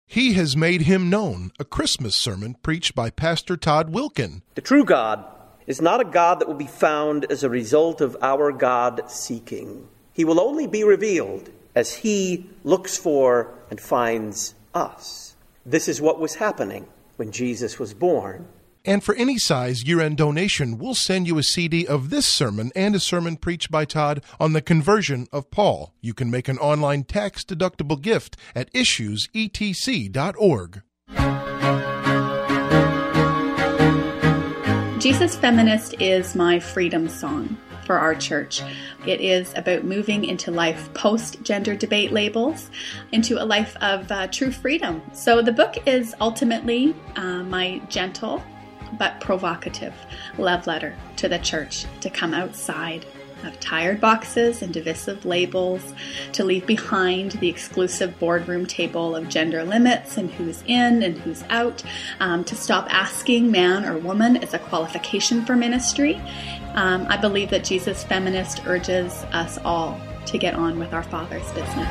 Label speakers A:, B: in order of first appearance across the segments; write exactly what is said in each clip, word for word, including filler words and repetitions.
A: He Has Made Him Known, a Christmas sermon preached by Pastor Todd Wilken.
B: The true God is not a God that will be found as a result of our God-seeking. He will only be revealed as He looks for and finds us. This is what was happening when Jesus was born.
A: And for any size year-end donation, we'll send you a C D of this sermon and a sermon preached by Todd on the conversion of Paul. You can make an online tax-deductible gift at issues e t c dot org.
C: Jesus Feminist is my freedom song for our church. It is about moving into life post-gender debate labels, into a life of uh, true freedom. So the book is ultimately uh, my gentle but provocative love letter to the church to come outside of tired boxes and divisive labels, to leave behind the exclusive boardroom table of gender limits and who's in and who's out, um, to stop asking man or woman as a qualification for ministry. Um, I believe that Jesus Feminist urges us all to get on with our Father's business.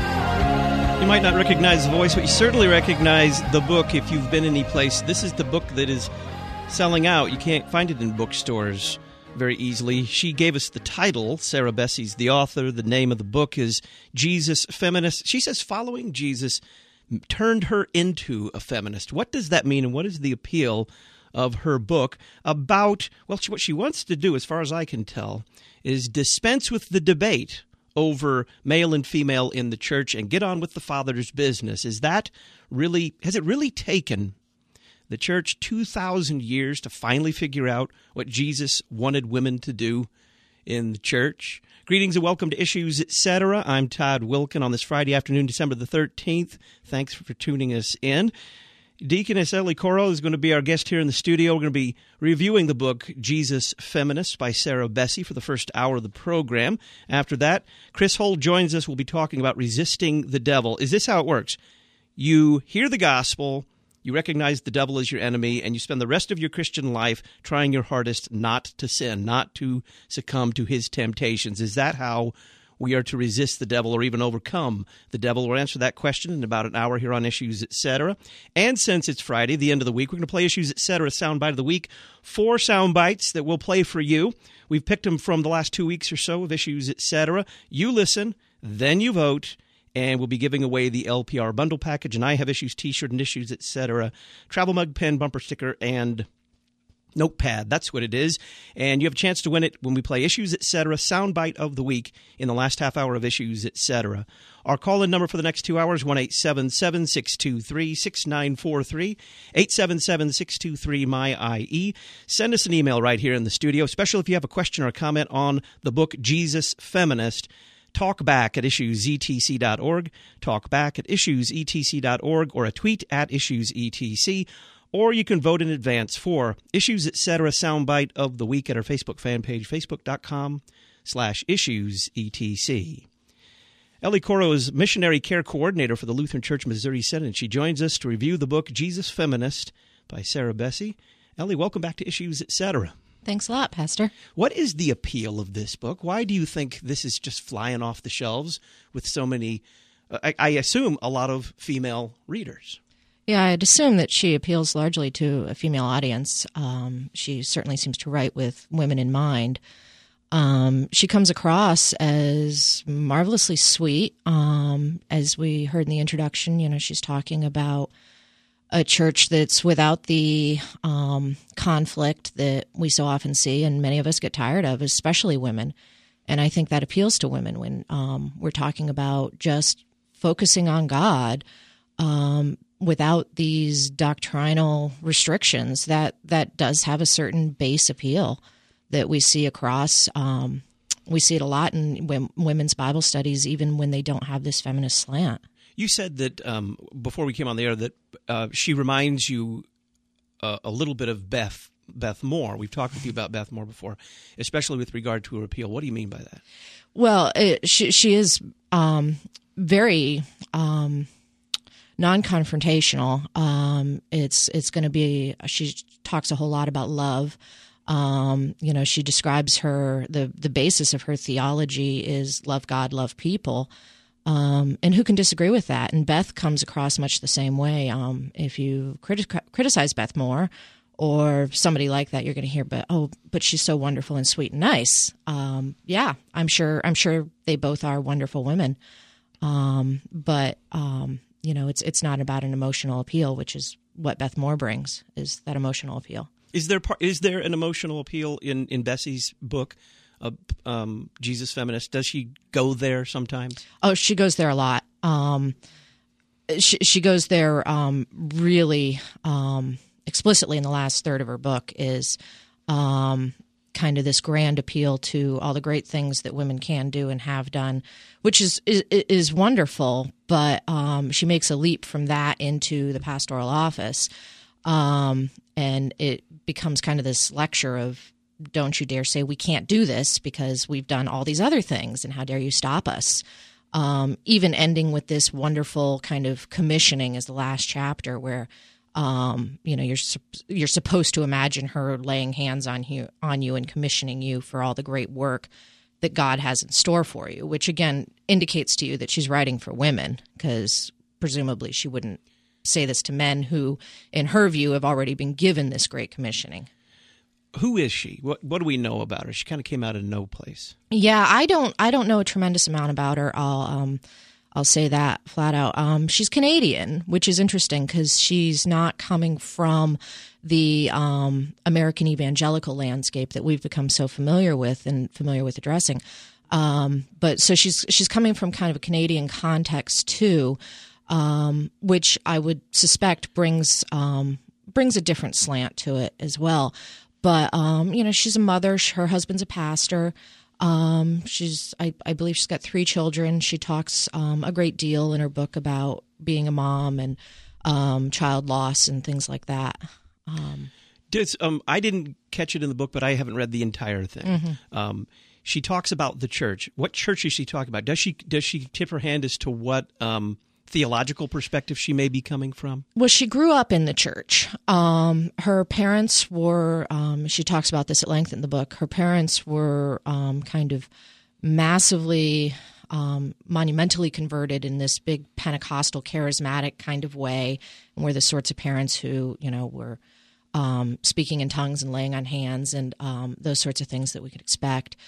D: You might not recognize the voice, but you certainly recognize the book if you've been any place. This is the book that is selling out. You can't find it in bookstores very easily. She gave us the title. Sarah Bessey's the author. The name of the book is Jesus Feminist. She says following Jesus turned her into a feminist. What does that mean, and what is the appeal of her book about, well, what she wants to do, as far as I can tell, is dispense with the debate over male and female in the church and get on with the Father's business. Is that really, has it really taken the church two thousand years to finally figure out what Jesus wanted women to do in the church? Greetings and welcome to Issues, et cetera. I'm Todd Wilken on this Friday afternoon, December the thirteenth. Thanks for tuning us in. Deaconess Ellie Coro is going to be our guest here in the studio. We're going to be reviewing the book Jesus Feminist by Sarah Bessey for the first hour of the program. After that, Chris Hull joins us. We'll be talking about resisting the devil. Is this how it works? You hear the gospel, you recognize the devil as your enemy, and you spend the rest of your Christian life trying your hardest not to sin, not to succumb to his temptations. Is that how we are to resist the devil or even overcome the devil? We'll answer that question in about an hour here on Issues, et cetera. And since it's Friday, the end of the week, we're going to play Issues, et cetera, Soundbite of the Week. Four sound bites that we'll play for you. We've picked them from the last two weeks or so of Issues, et cetera. You listen, then you vote, and we'll be giving away the L P R bundle package, and I have Issues t-shirt and Issues, et cetera, travel mug, pen, bumper sticker, and notepad. That's what it is. And you have a chance to win it when we play Issues, et cetera, Soundbite of the Week in the last half hour of Issues, et cetera. Our call-in number for the next two hours, one eight seven seven, six two three, six nine four three, eight seven seven, six two three, M Y I E. Send us an email right here in the studio, especially if you have a question or a comment on the book Jesus Feminist. Talkback at issues e t c dot org, talkback at issues e t c dot org, or a tweet at issues e t c, or you can vote in advance for Issues, et cetera, Soundbite of the Week at our Facebook fan page, facebook.com slash issues etc. Ellie Coro is Missionary Care Coordinator for the Lutheran Church Missouri Synod, and she joins us to review the book Jesus Feminist by Sarah Bessey. Ellie, welcome back to Issues, et cetera.
E: Thanks a lot, Pastor.
D: What is the appeal of this book? Why do you think this is just flying off the shelves with so many, uh, I, I assume, a lot of female readers?
E: Yeah, I'd assume that she appeals largely to a female audience. Um, she certainly seems to write with women in mind. Um, she comes across as marvelously sweet. Um, as we heard in the introduction, you know, she's talking about a church that's without the um, conflict that we so often see and many of us get tired of, especially women. And I think that appeals to women when um, we're talking about just focusing on God um, without these doctrinal restrictions. That that does have a certain base appeal that we see across. Um, we see it a lot in w- women's Bible studies, even when they don't have this feminist slant.
D: You said that um, before we came on the air that uh, she reminds you uh, a little bit of Beth Beth Moore. We've talked with you about Beth Moore before, especially with regard to her appeal. What do you mean by that?
E: Well, it, she, she is um, very um, non-confrontational. Um, it's it's going to be. She talks a whole lot about love. Um, you know, she describes her the the basis of her theology is love God, love people. Um, and who can disagree with that? And Beth comes across much the same way. Um, if you criti- criticize Beth Moore or somebody like that, you're going to hear, "But oh, but she's so wonderful and sweet and nice." Um, yeah, I'm sure. I'm sure they both are wonderful women. Um, but um, you know, it's it's not about an emotional appeal, which is what Beth Moore brings, is that emotional appeal.
D: Is there par- is there an emotional appeal in in Bessie's book? Uh, um, Jesus Feminist, does she go there sometimes?
E: Oh, she goes there a lot. Um, she, she goes there um, really um, explicitly in the last third of her book, is um, kind of this grand appeal to all the great things that women can do and have done, which is is, is wonderful. But um, she makes a leap from that into the pastoral office, um, and it becomes kind of this lecture of, don't you dare say we can't do this because we've done all these other things, and how dare you stop us? Um, even ending with this wonderful kind of commissioning as the last chapter, where um, you know you're you're supposed to imagine her laying hands on you on you and commissioning you for all the great work that God has in store for you, which again indicates to you that she's writing for women, because presumably she wouldn't say this to men who, in her view, have already been given this great commissioning.
D: Who is she? What what do we know about her? She kind of came out of no place.
E: Yeah, I don't I don't know a tremendous amount about her. I'll um I'll say that flat out. Um, she's Canadian, which is interesting because she's not coming from the um, American evangelical landscape that we've become so familiar with and familiar with addressing. Um, but so she's she's coming from kind of a Canadian context too, um, which I would suspect brings um, brings a different slant to it as well. But, um, you know, she's a mother. Her husband's a pastor. Um, she's, I, I believe she's got three children. She talks um, a great deal in her book about being a mom and um, child loss and things like that. Um,
D: Does, um, I didn't catch it in the book, but I haven't read the entire thing. Mm-hmm. Um, she talks about the church. What church is she talking about? Does she does she tip her hand as to what um, theological perspective she may be coming from?
E: Well, she grew up in the church. Um, her parents were, um, she talks about this at length in the book, her parents were um, kind of massively, um, monumentally converted in this big Pentecostal charismatic kind of way, and were the sorts of parents who, you know, were um, speaking in tongues and laying on hands and um, those sorts of things that we could expect.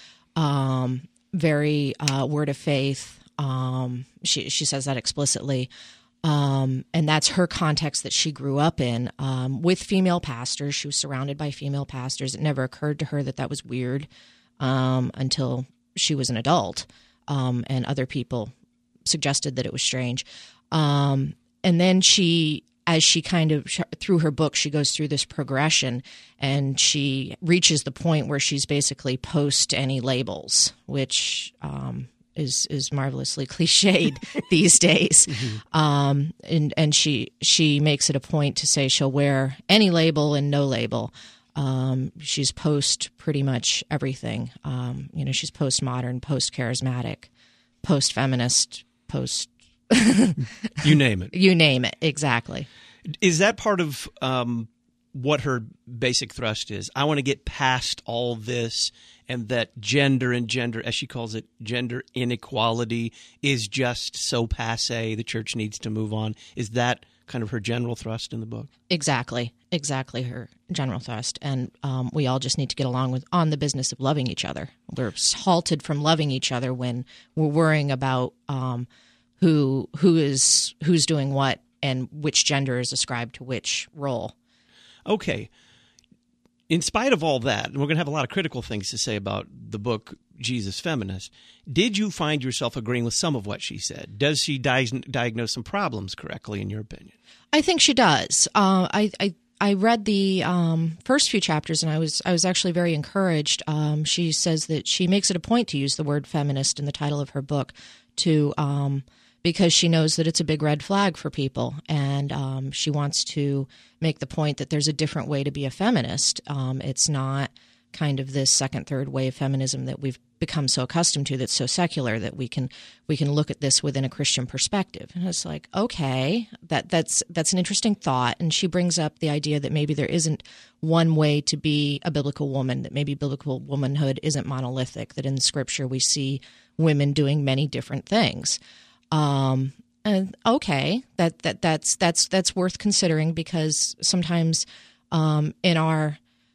E: Um, very uh, word of faith. Um, she she says that explicitly, um, and that's her context that she grew up in, um, with female pastors. She was surrounded by female pastors. It never occurred to her that that was weird um, until she was an adult, um, and other people suggested that it was strange. Um, and then she, as she kind of, through her book, she goes through this progression, and she reaches the point where she's basically post any labels, which um, is is marvelously cliched these days. Mm-hmm. Um, and and she she makes it a point to say she'll wear any label and no label. Um, she's post pretty much everything. Um, you know, she's postmodern, post charismatic, post feminist, post.
D: You name it.
E: You name it. Exactly.
D: Is that part of um, what her basic thrust is? I want to get past all this, and that gender and gender, as she calls it, gender inequality is just so passé. The church needs to move on. Is that kind of her general thrust in the book? Exactly.
E: Exactly her general thrust. And um, we all just need to get along with on the business of loving each other. We're halted from loving each other when we're worrying about um, who who is who's doing what and which gender is ascribed to which role.
D: Okay. In spite of all that, and we're going to have a lot of critical things to say about the book, Jesus Feminist, did you find yourself agreeing with some of what she said? Does she di- diagnose some problems correctly, in your opinion?
E: I think she does. Uh, I, I I read the um, first few chapters, and I was I was actually very encouraged. Um, she says that she makes it a point to use the word feminist in the title of her book to um, because she knows that it's a big red flag for people, and um, she wants to make the point that there's a different way to be a feminist. Um, it's not kind of this second, third way of feminism that we've become so accustomed to, that's so secular, that we can we can look at this within a Christian perspective. And it's like, okay, that that's that's an interesting thought. And she brings up the idea that maybe there isn't one way to be a biblical woman, that maybe biblical womanhood isn't monolithic, that in the Scripture we see women doing many different things. Um, and okay, that that that's that's that's worth considering, because sometimes um, in our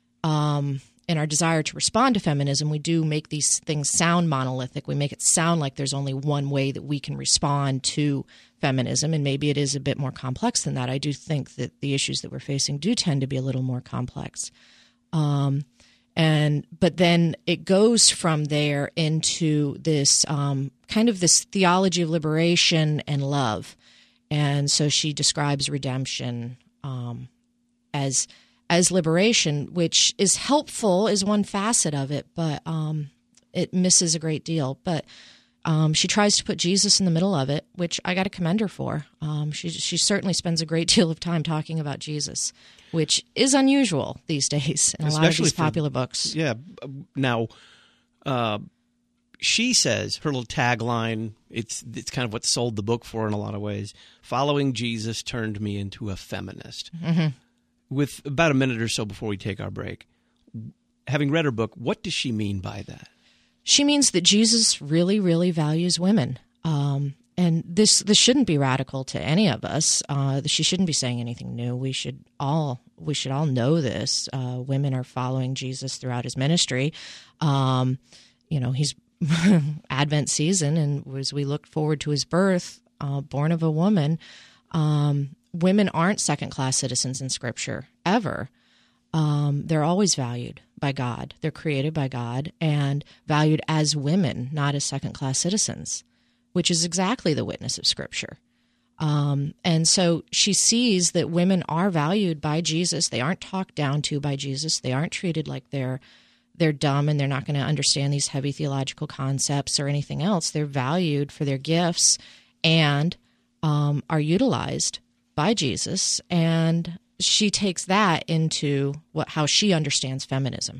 E: um, in our desire to respond to feminism, we do make these things sound monolithic. We make it sound like there's only one way that we can respond to feminism, and maybe it is a bit more complex than that. I do think that the issues that we're facing do tend to be a little more complex. Um, and but then it goes from there into this um, kind of this theology of liberation and love. And so she describes redemption um, as as liberation, which is helpful, is one facet of it, but um, it misses a great deal. But um, she tries to put Jesus in the middle of it, which I got to commend her for. Um, she she certainly spends a great deal of time talking about Jesus, which is unusual these days in a Especially lot of these popular
D: for,
E: books.
D: Yeah. Now, uh, she says, her little tagline, it's it's kind of what sold the book for in a lot of ways, following Jesus turned me into a feminist.
E: Mm-hmm.
D: With about a minute or so before we take our break, having read her book, what does she mean by that?
E: She means that Jesus really, really values women. Um, and this this shouldn't be radical to any of us. Uh, she shouldn't be saying anything new. We should all we should all know this. Uh, women are following Jesus throughout his ministry. Um, you know, he's Advent season, and as we look forward to his birth, uh, born of a woman, um, women aren't second-class citizens in Scripture, ever. Um, they're always valued by God. They're created by God and valued as women, not as second-class citizens, which is exactly the witness of Scripture. Um, and so she sees that women are valued by Jesus. They aren't talked down to by Jesus. They aren't treated like they're they're dumb and they're not going to understand these heavy theological concepts or anything else. They're valued for their gifts and um, are utilized by Jesus, and she takes that into what how she understands feminism.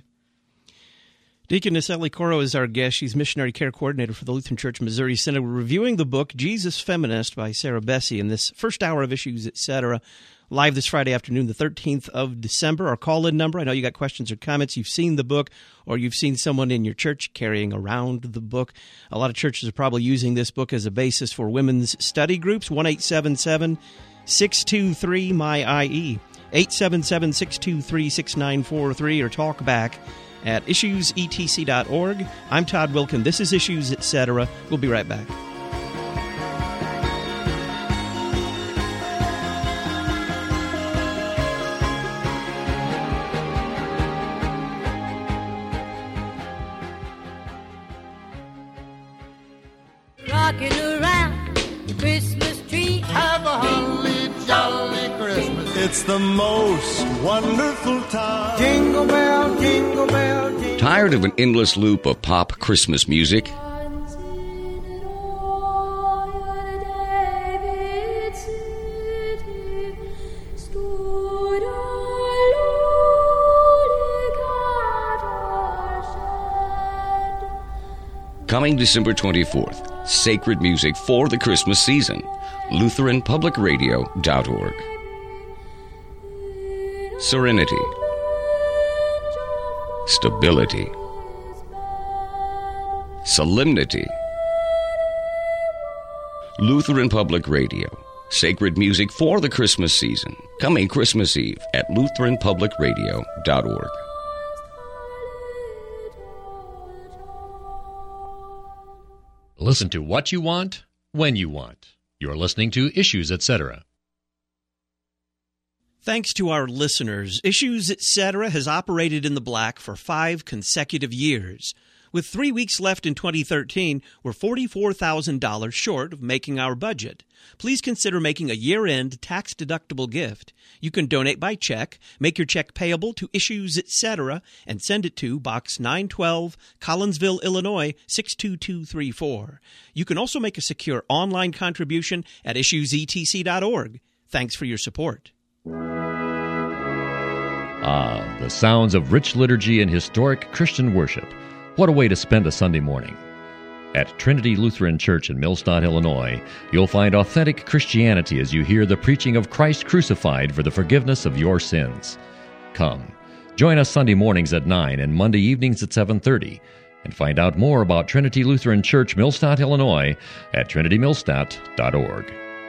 D: Deaconess Ellie Coro is our guest. She's Missionary Care Coordinator for the Lutheran Church Missouri Synod. We're reviewing the book Jesus Feminist by Sarah Bessey in this first hour of Issues, et cetera, live this Friday afternoon, the thirteenth of December. Our call-in number, I know you got questions or comments. You've seen the book, or you've seen someone in your church carrying around the book. A lot of churches are probably using this book as a basis for women's study groups. one eight seven seven six two three M Y I E, eight seven seven, six two three, six nine four three, or talk back at issues e t c dot org. I'm Todd Wilkin. This is Issues, et cetera. We'll be right back.
F: Rocking around the Christmas tree.
G: Have a holly jolly Christmas. It's the most wonderful time. Jingle bell, jingle bell, jingle.
H: Tired of an endless loop of pop Christmas music? Coming December twenty-fourth, sacred music for the Christmas season. Lutheran Public Radio dot org. Serenity. Stability. Solemnity. Lutheran Public Radio. Sacred music for the Christmas season. Coming Christmas Eve at Lutheran Public Radio dot org.
I: Listen to what you want, when you want. You're listening to Issues, et cetera.
D: Thanks to our listeners, Issues, et cetera has operated in the black for five consecutive years. With three weeks left in twenty thirteen, we're forty-four thousand dollars short of making our budget. Please consider making a year-end tax-deductible gift. You can donate by check, make your check payable to Issues, et cetera, and send it to Box nine twelve, Collinsville, Illinois, six two two three four. You can also make a secure online contribution at issues e t c dot org. Thanks for your support.
I: Ah, the sounds of rich liturgy and historic Christian worship. What a way to spend a Sunday morning. At Trinity Lutheran Church in Millstadt, Illinois, you'll find authentic Christianity as you hear the preaching of Christ crucified for the forgiveness of your sins. Come, join us Sunday mornings at nine and Monday evenings at seven thirty. And find out more about Trinity Lutheran Church, Millstadt, Illinois at trinity millstadt dot org.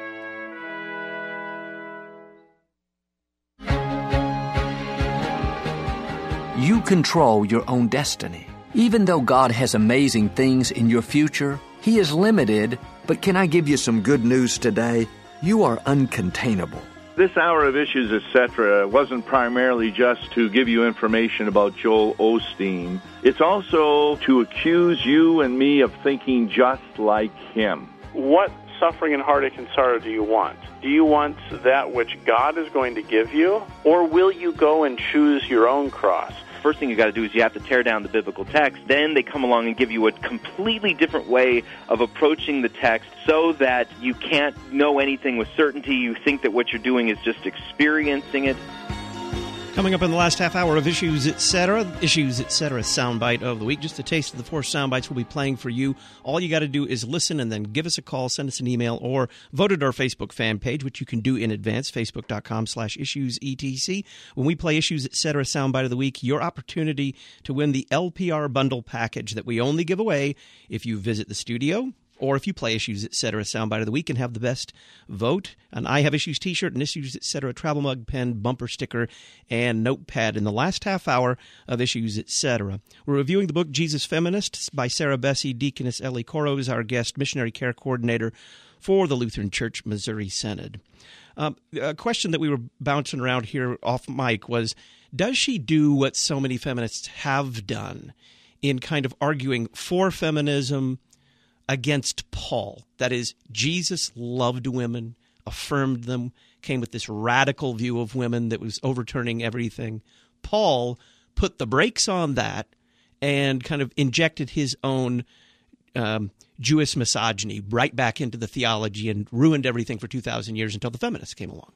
J: You control your own destiny. Even though God has amazing things in your future, He is limited. But can I give you some good news today? You are uncontainable.
K: This hour of Issues, et cetera wasn't primarily just to give you information about Joel Osteen. It's also to accuse you and me of thinking just like him.
L: What suffering and heartache and sorrow do you want? Do you want that which God is going to give you, or will you go and choose your own cross?
M: First thing you got to do is you have to tear down the biblical text. Then they come along and give you a completely different way of approaching the text so that you can't know anything with certainty. You think that what you're doing is just experiencing it.
D: Coming up in the last half hour of Issues, et cetera, Issues, et cetera, soundbite of the week. Just a taste of the four soundbites we'll be playing for you. All you got to do is listen and then give us a call, send us an email, or vote at our Facebook fan page, which you can do in advance, facebook.com slash issues etc. When we play Issues, et cetera, soundbite of the week, your opportunity to win the L P R bundle package that we only give away if you visit the studio, or if you play Issues, et cetera, soundbite of the week and have the best vote. An I Have Issues t-shirt, an Issues, et cetera, travel mug, pen, bumper sticker, and notepad in the last half hour of Issues, et cetera. We're reviewing the book Jesus Feminists by Sarah Bessey. Deaconess Ellie Coro is our guest, missionary care coordinator for the Lutheran Church Missouri Synod. Um, a question that we were bouncing around here off mic was, does she do what so many feminists have done in kind of arguing for feminism against Paul? That is, Jesus loved women, affirmed them, came with this radical view of women that was overturning everything. Paul put the brakes on that and kind of injected his own um, Jewish misogyny right back into the theology and ruined everything for two thousand years until the feminists came along.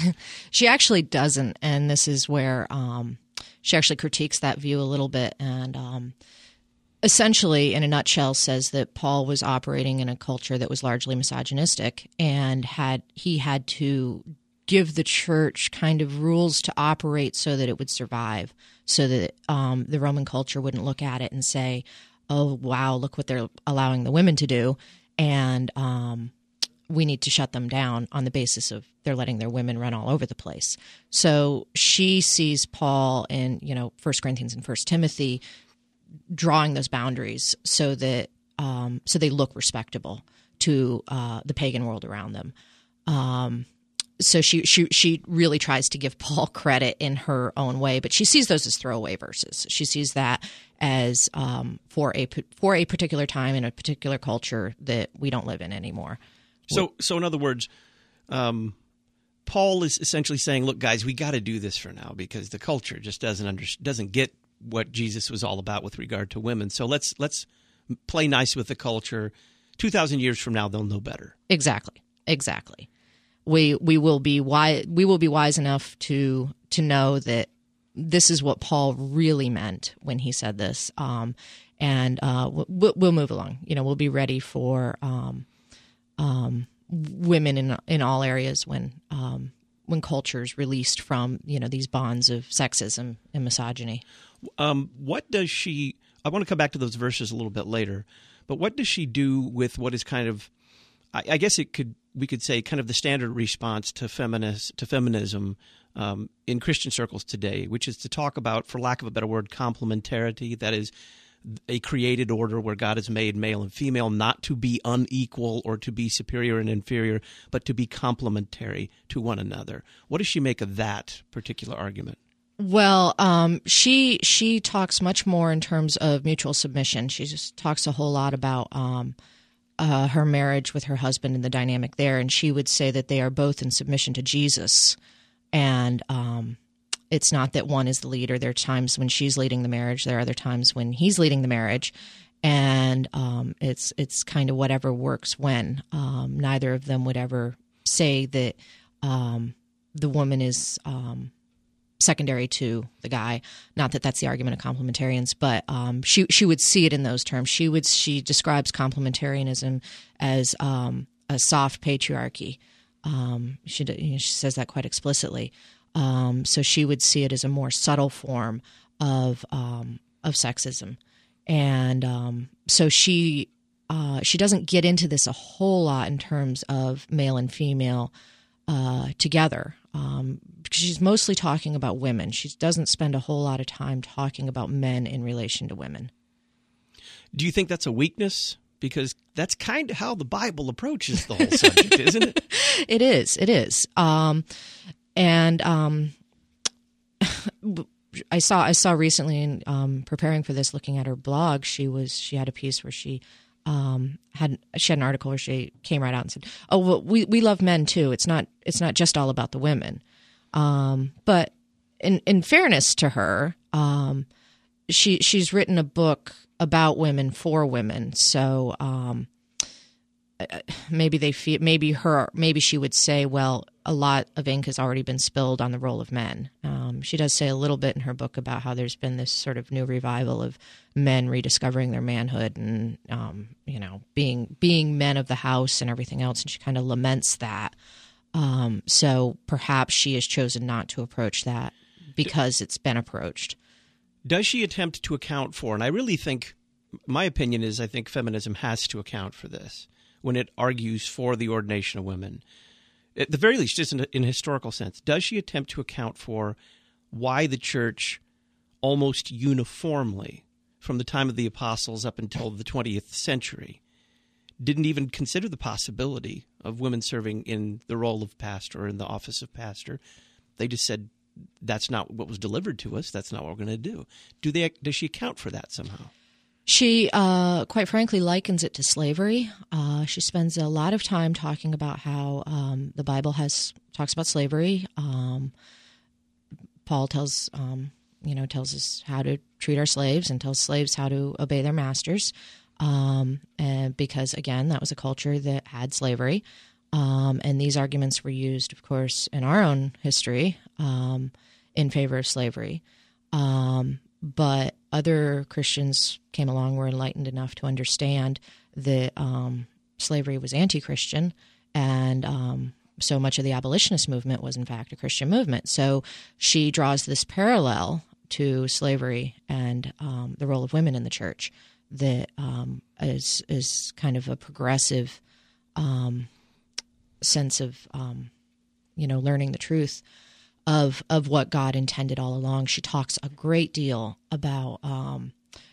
E: She actually doesn't, and this is where um, she actually critiques that view a little bit, and um, essentially, in a nutshell, says that Paul was operating in a culture that was largely misogynistic, and had he had to give the church kind of rules to operate so that it would survive, so that um, the Roman culture wouldn't look at it and say, oh, wow, look what they're allowing the women to do, and um, we need to shut them down on the basis of they're letting their women run all over the place. So she sees Paul in, you know, First Corinthians and First Timothy drawing those boundaries so that um, so they look respectable to uh, the pagan world around them. Um, so she, she she really tries to give Paul credit in her own way, but she sees those as throwaway verses. She sees that as um, for a for a particular time in a particular culture that we don't live in anymore.
D: So, so in other words, um, Paul is essentially saying, "Look, guys, we got to do this for now because the culture just doesn't under, doesn't get what Jesus was all about with regard to women. So let's let's play nice with the culture. Two thousand years from now, they'll know better."
E: Exactly, exactly. We we will be wise. We will be wise enough to to know that this is what Paul really meant when he said this, um, and uh, we'll, we'll move along. You know, we'll be ready for um, um, women in in all areas when um, when culture is released from, you know, these bonds of sexism and misogyny.
D: Um, what does she? I want to come back to those verses a little bit later, but what does she do with what is kind of, I, I guess it could we could say kind of the standard response to feminist to feminism um, in Christian circles today, which is to talk about, for lack of a better word, complementarity. That is, a created order where God has made male and female not to be unequal or to be superior and inferior, but to be complementary to one another. What does she make of that particular argument?
E: Well, um, she she talks much more in terms of mutual submission. She just talks a whole lot about um, uh, her marriage with her husband and the dynamic there, and she would say that they are both in submission to Jesus, and um, it's not that one is the leader. There are times when she's leading the marriage. There are other times when he's leading the marriage, and um, it's it's kind of whatever works when. Um, neither of them would ever say that um, the woman is um, secondary to the guy. Not that that's the argument of complementarians, but um, she she would see it in those terms. She would she describes complementarianism as um, a soft patriarchy. Um, she you know, she says that quite explicitly. Um, so she would see it as a more subtle form of um, of sexism, and um, so she uh, she doesn't get into this a whole lot in terms of male and female uh, together. Um, because she's mostly talking about women. She doesn't spend a whole lot of time talking about men in relation to women.
D: Do you think that's a weakness? Because that's kind of how the Bible approaches the whole subject, isn't it?
E: It is. It is. Um, and um, I saw I saw recently in um, preparing for this, looking at her blog, she was she had a piece where she um, had she had an article where she came right out and said, "Oh, well, we we love men too. It's not it's not just all about the women." Um, but in in fairness to her, um, she she's written a book about women for women. So um, maybe they feel, maybe her, maybe she would say, well, a lot of ink has already been spilled on the role of men. Um, she does say a little bit in her book about how there's been this sort of new revival of men rediscovering their manhood and, um, you know, being, being men of the house and everything else. And she kind of laments that. Um, so perhaps she has chosen not to approach that because it's been approached.
D: Does she attempt to account for, and I really think, my opinion is I think feminism has to account for this when it argues for the ordination of women. At the very least, just in a, in a historical sense, does she attempt to account for why the church almost uniformly, from the time of the apostles up until the twentieth century, didn't even consider the possibility of women serving in the role of pastor or in the office of pastor? They just said, that's not what was delivered to us. That's not what we're going to do. Do they? Does she account for that somehow?
E: She, uh, quite frankly, likens it to slavery. Uh, she spends a lot of time talking about how um, the Bible has talks about slavery. Um, Paul tells, um, you know, tells us how to treat our slaves and tells slaves how to obey their masters. Um, and because again, that was a culture that had slavery. Um, and these arguments were used, of course, in our own history um, in favor of slavery. Um, but other Christians came along, were enlightened enough to understand that um, slavery was anti-Christian, and um, so much of the abolitionist movement was, in fact, a Christian movement. So she draws this parallel to slavery and um, the role of women in the church that um, is, is kind of a progressive um sense of, um, you know, learning the truth of of what God intended all along. She talks a great deal about um,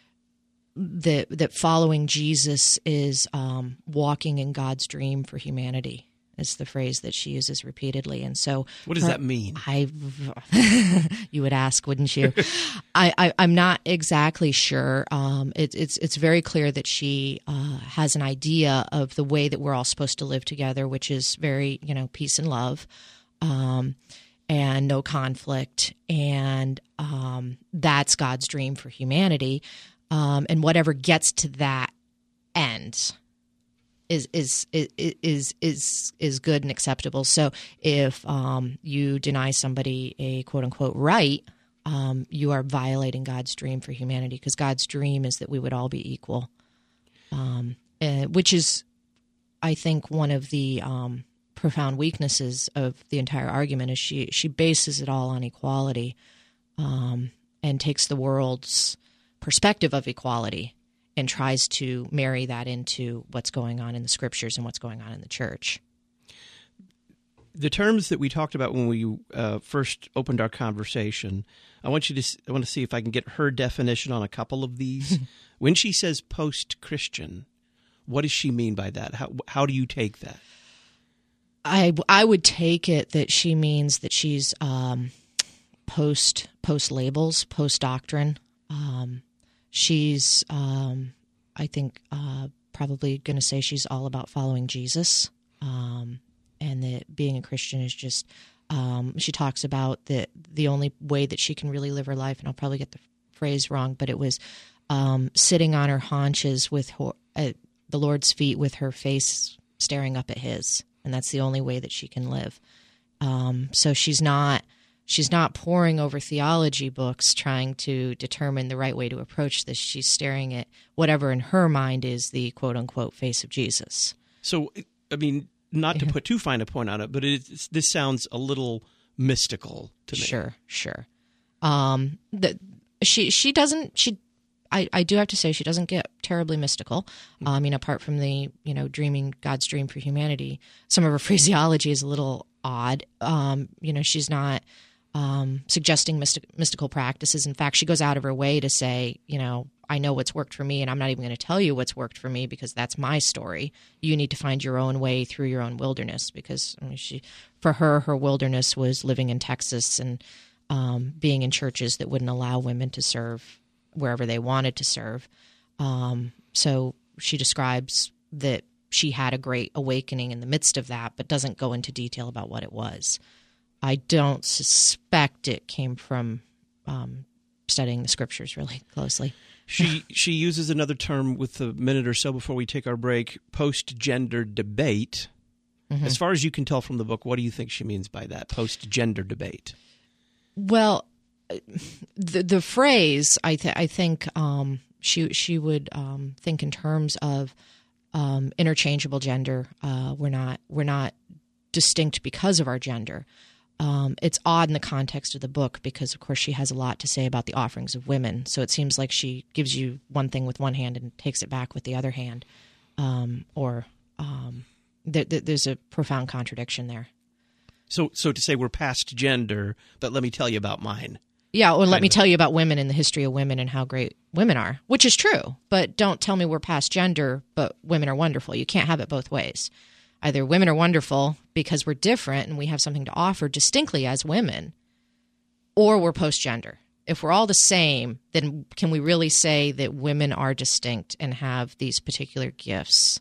E: that that following Jesus is um, walking in God's dream for humanity. Is the phrase that she uses repeatedly. And so,
D: what does her, that mean?
E: I, you would ask, wouldn't you? I, I, I'm not exactly sure. Um, it, it's it's very clear that she uh, has an idea of the way that we're all supposed to live together, which is very, you know, peace and love, um, and no conflict, and um, that's God's dream for humanity. Um, and whatever gets to that end Is, is is is is good and acceptable. So if um, you deny somebody a quote unquote right, um, you are violating God's dream for humanity, because God's dream is that we would all be equal, um, uh, which is, I think, one of the um, profound weaknesses of the entire argument. Is she she bases it all on equality, um, and takes the world's perspective of equality and tries to marry that into what's going on in the scriptures and what's going on in the church.
D: The terms that we talked about when we uh, first opened our conversation, I want you to I want to see if I can get her definition on a couple of these. When she says post-Christian, what does she mean by that? How how do you take that?
E: I, I would take it that she means that she's um, post post labels, post doctrine. Um, She's, um, I think, uh, probably going to say she's all about following Jesus, um, and that being a Christian is just, um, she talks about that the only way that she can really live her life, and I'll probably get the phrase wrong, but it was um, sitting on her haunches with her, at the Lord's feet with her face staring up at his, and that's the only way that she can live. Um, so she's not... She's not poring over theology books trying to determine the right way to approach this. She's staring at whatever in her mind is the quote-unquote face of Jesus.
D: So, I mean, not to put too fine a point on it, but it, this sounds a little mystical to me.
E: Sure, sure. Um, the, she she doesn't she I, I do have to say she doesn't get terribly mystical. Uh, I mean, apart from the, you know, dreaming God's dream for humanity, some of her phraseology is a little odd. Um, you know, she's not um, suggesting mystic, mystical practices. In fact, she goes out of her way to say, you know, I know what's worked for me, and I'm not even going to tell you what's worked for me because that's my story. You need to find your own way through your own wilderness, because I mean, she, for her, her wilderness was living in Texas and um, being in churches that wouldn't allow women to serve wherever they wanted to serve. Um, so she describes that she had a great awakening in the midst of that, but doesn't go into detail about what it was. I don't suspect it came from um, studying the scriptures really closely.
D: She she uses another term with a minute or so before we take our break, post-gender debate. Mm-hmm. As far as you can tell from the book, what do you think she means by that, post-gender debate?
E: Well, the the phrase, I, th- I think um, she she would um, think in terms of um, interchangeable gender. Uh, we're not we're not distinct because of our gender. Um, it's odd in the context of the book because, of course, she has a lot to say about the offerings of women. So it seems like she gives you one thing with one hand and takes it back with the other hand. Um, or um, th- th- there's a profound contradiction there.
D: So so to say we're past gender, but let me tell you about mine.
E: Yeah, or let me tell you about women and the history of women and how great women are, which is true. But don't tell me we're past gender, but women are wonderful. You can't have it both ways. Either women are wonderful because we're different and we have something to offer distinctly as women, or we're post-gender. If we're all the same, then can we really say that women are distinct and have these particular gifts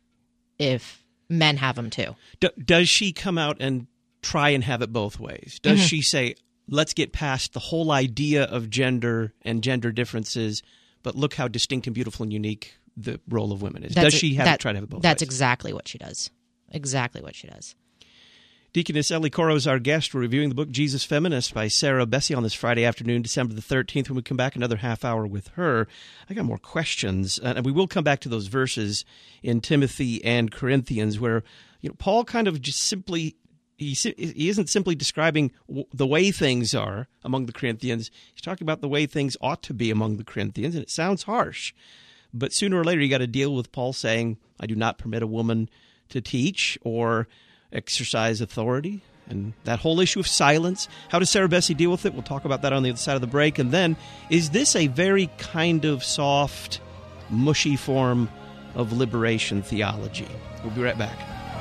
E: if men have them too?
D: D- does she come out and try and have it both ways? Does mm-hmm. she say, let's get past the whole idea of gender and gender differences, but look how distinct and beautiful and unique the role of women is?
E: That's
D: does she have
E: that,
D: it, try to have it both
E: that's
D: ways? That's
E: exactly what she does. Exactly what she does.
D: Deaconess Ellie Coro is our guest. We're reviewing the book Jesus Feminist by Sarah Bessey on this Friday afternoon, December the thirteenth. When we come back, another half hour with her. I got more questions, and we will come back to those verses in Timothy and Corinthians where, you know, Paul kind of just simply he he isn't simply describing the way things are among the Corinthians. He's talking about the way things ought to be among the Corinthians, and it sounds harsh. But sooner or later, you got to deal with Paul saying, "I do not permit a woman to teach or exercise authority," and that whole issue of silence. How does Sarah Bessey deal with it? We'll talk about that on the other side of the break. And then, is this a very kind of soft, mushy form of liberation theology? We'll be right back.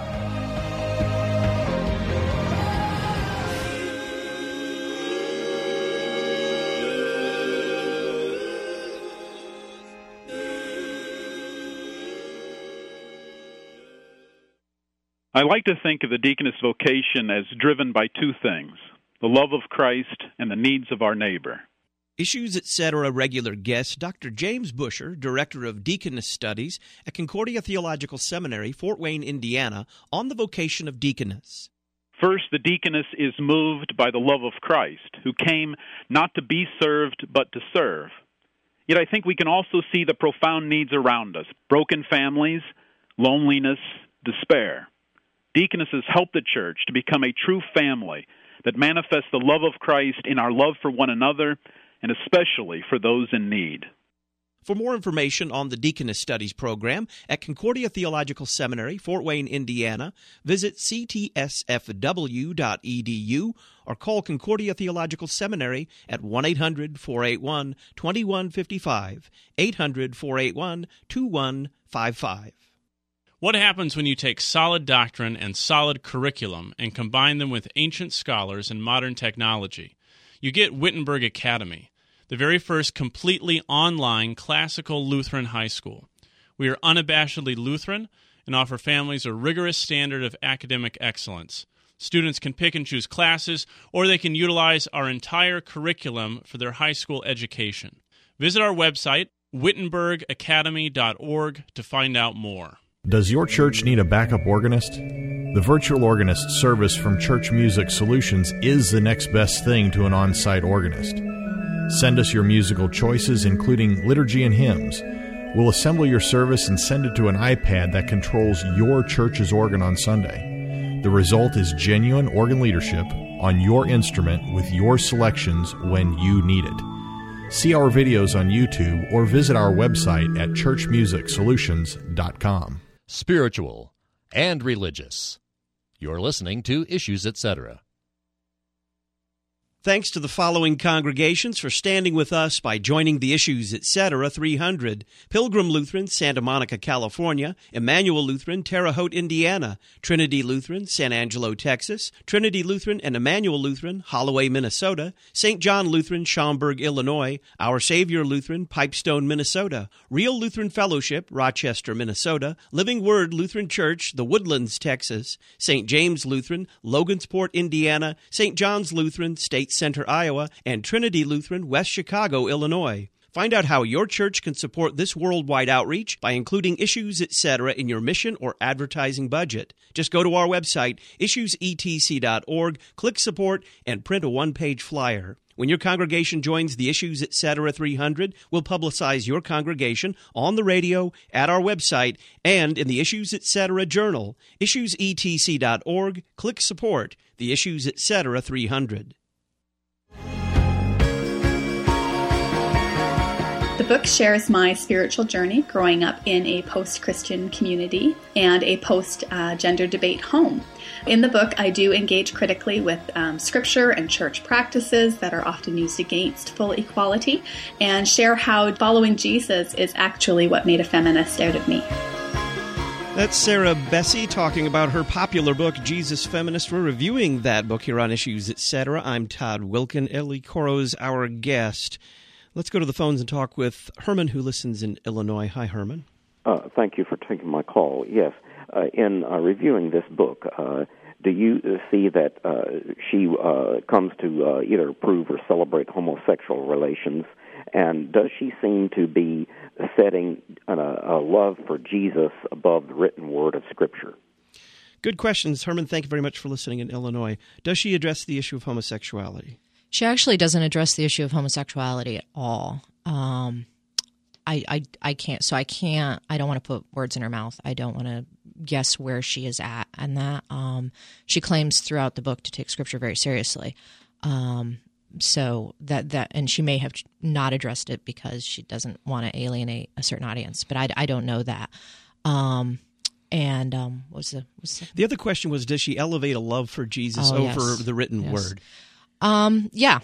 N: I like to think of the deaconess vocation as driven by two things, the love of Christ and the needs of our neighbor.
D: Issues et cetera regular guest, Doctor James Busher, Director of Deaconess Studies at Concordia Theological Seminary, Fort Wayne, Indiana, on the vocation of deaconess.
N: First, the deaconess is moved by the love of Christ, who came not to be served, but to serve. Yet I think we can also see the profound needs around us, broken families, loneliness, despair. Deaconesses help the church to become a true family that manifests the love of Christ in our love for one another and especially for those in need.
D: For more information on the Deaconess Studies program at Concordia Theological Seminary, Fort Wayne, Indiana, visit c t s f w dot e d u or call Concordia Theological Seminary at one eight hundred, four eight one, two one five five, eight hundred, four eight one, two one five five.
O: What happens when you take solid doctrine and solid curriculum and combine them with ancient scholars and modern technology? You get Wittenberg Academy, the very first completely online classical Lutheran high school. We are unabashedly Lutheran and offer families a rigorous standard of academic excellence. Students can pick and choose classes, or they can utilize our entire curriculum for their high school education. Visit our website, wittenberg academy dot org, to find out more.
P: Does your church need a backup organist? The virtual organist service from Church Music Solutions is the next best thing to an on-site organist. Send us your musical choices, including liturgy and hymns. We'll assemble your service and send it to an iPad that controls your church's organ on Sunday. The result is genuine organ leadership on your instrument with your selections when you need it. See our videos on YouTube or visit our website at church music solutions dot com.
I: Spiritual and religious. You're listening to Issues, et cetera.
D: Thanks to the following congregations for standing with us by joining the Issues, et cetera three hundred. Pilgrim Lutheran, Santa Monica, California. Emmanuel Lutheran, Terre Haute, Indiana. Trinity Lutheran, San Angelo, Texas. Trinity Lutheran and Emmanuel Lutheran, Holloway, Minnesota. Saint John Lutheran, Schaumburg, Illinois. Our Savior Lutheran, Pipestone, Minnesota. Real Lutheran Fellowship, Rochester, Minnesota. Living Word Lutheran Church, The Woodlands, Texas. Saint James Lutheran, Logansport, Indiana. Saint John's Lutheran, State Center, Iowa, and Trinity Lutheran, West Chicago, Illinois. Find out how your church can support this worldwide outreach by including Issues, et cetera in your mission or advertising budget. Just go to our website, issues e t c dot org, click Support, and print a one-page flyer. When your congregation joins the Issues, et cetera three hundred, we'll publicize your congregation on the radio, at our website, and in the Issues, et cetera Journal. issues e t c dot org, click Support, the Issues, et cetera three hundred.
C: The book shares my spiritual journey growing up in a post-Christian community and a post-gender debate home. In the book, I do engage critically with um, scripture and church practices that are often used against full equality, and share how following Jesus is actually what made a feminist out of me.
D: That's Sarah Bessey talking about her popular book, Jesus Feminist. We're reviewing that book here on Issues, et cetera. I'm Todd Wilken. Ellie Coro's our guest. Let's go to the phones and talk with Herman, who listens in Illinois. Hi, Herman.
Q: Uh, thank you for taking my call. Yes, uh, in uh, reviewing this book, uh, do you see that uh, she uh, comes to uh, either approve or celebrate homosexual relations? And does she seem to be setting a, a love for Jesus above the written word of Scripture?
D: Good questions, Herman. Thank you very much for listening in Illinois. Does she address the issue of homosexuality?
E: She actually doesn't address the issue of homosexuality at all. Um, I, I, I can't, so I can't, I don't want to put words in her mouth. I don't want to guess where she is at and that. Um, she claims throughout the book to take Scripture very seriously. Um, so that, that, and she may have not addressed it because she doesn't want to alienate a certain audience, but I, I don't know that. Um, and um, what was the, what was the
D: the other question was, does she elevate a love for Jesus
E: oh,
D: over
E: yes.
D: the written
E: yes.
D: word?
E: Um, yeah.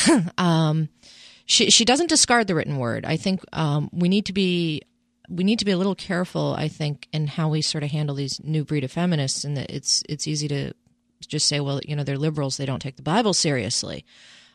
E: um, she, she doesn't discard the written word. I think, um, we need to be, we need to be a little careful, I think, in how we sort of handle these new breed of feminists, and that it's, it's easy to just say, well, you know, they're liberals. They don't take the Bible seriously.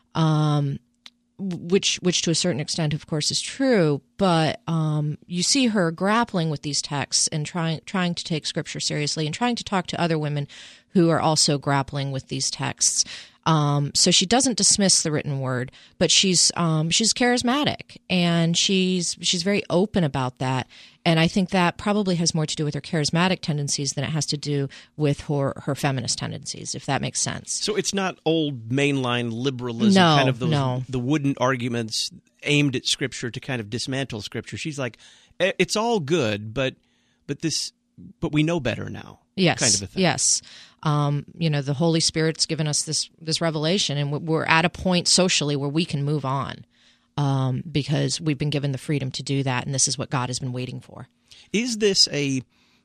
E: Um, which, which to a certain extent, of course, is true. But, um, you see her grappling with these texts and trying, trying to take Scripture seriously and trying to talk to other women who are also grappling with these texts. Um, so she doesn't dismiss the written word, but she's um, she's charismatic, and she's she's very open about that. And I think that probably has more to do with her charismatic tendencies than it has to do with her, her feminist tendencies, if that makes sense.
D: So it's not old mainline liberalism,
E: no,
D: kind of those
E: no.
D: the wooden arguments aimed at Scripture to kind of dismantle Scripture. She's like, it's all good, but but this but we know better now.
E: Yes,
D: kind of a thing.
E: Yes. Um, you know, the Holy Spirit's given us this this revelation, and we're at a point socially where we can move on um, because we've been given the freedom to do that, and this is what God has been waiting for.
D: Is this a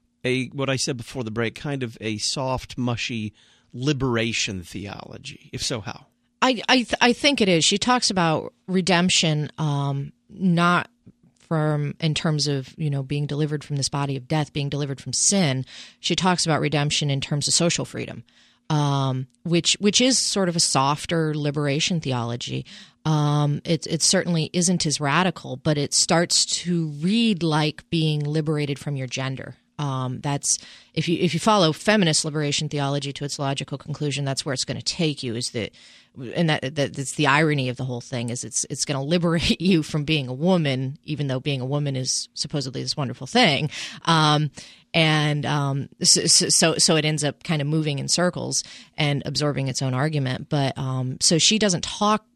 D: a what I said before the break, kind of a soft, mushy liberation theology? If so, how?
E: I I, th- I think it is. She talks about redemption, um, not from in terms of, you know, being delivered from this body of death, being delivered from sin. She talks about redemption in terms of social freedom, um, which which is sort of a softer liberation theology. Um, it it certainly isn't as radical, but it starts to read like being liberated from your gender. Um, that's if you if you follow feminist liberation theology to its logical conclusion, that's where it's going to take you. Is that, and that, that that's the irony of the whole thing, is it's it's going to liberate you from being a woman, even though being a woman is supposedly this wonderful thing. Um, and um, so, so so it ends up kind of moving in circles and absorbing its own argument. But um, so she doesn't talk.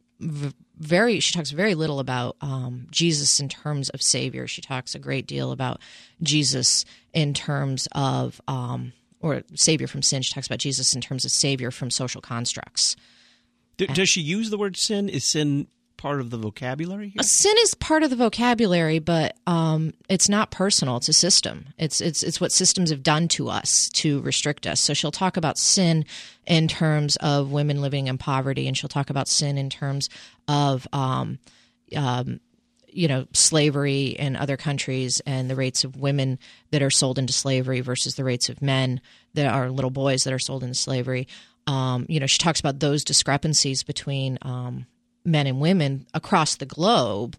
E: Very, she talks very little about um, Jesus in terms of Savior. She talks a great deal about Jesus in terms of, um, or Savior from sin. She talks about Jesus in terms of Savior from social constructs.
D: D- does she use the word sin? Is sin part of the vocabulary here?
E: Sin is part of the vocabulary, but um, it's not personal. It's a system. It's it's it's what systems have done to us to restrict us. So she'll talk about sin in terms of women living in poverty, and she'll talk about sin in terms of um, um, you know, slavery in other countries and the rates of women that are sold into slavery versus the rates of men that are little boys that are sold into slavery. Um, you know, she talks about those discrepancies between um, men and women across the globe,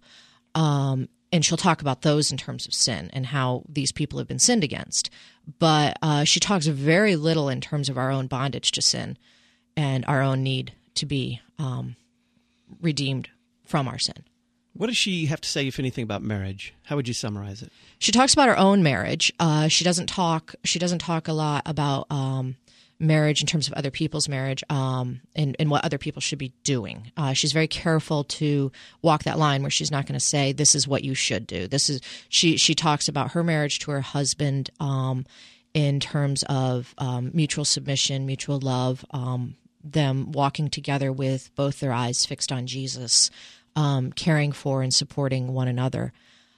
E: um, and she'll talk about those in terms of sin and how these people have been sinned against. But uh, she talks very little in terms of our own bondage to sin and our own need to be um, redeemed from our sin.
D: What does she have to say, if anything, about marriage? How would you summarize it?
E: She talks about her own marriage. Uh, she doesn't talk. She doesn't talk a lot about um, marriage in terms of other people's marriage um, and, and what other people should be doing. Uh, she's very careful to walk that line where she's not going to say, "This is what you should do." This is she. She talks about her marriage to her husband um, in terms of um, mutual submission, mutual love, um, them walking together with both their eyes fixed on Jesus. Um, caring for and supporting one another.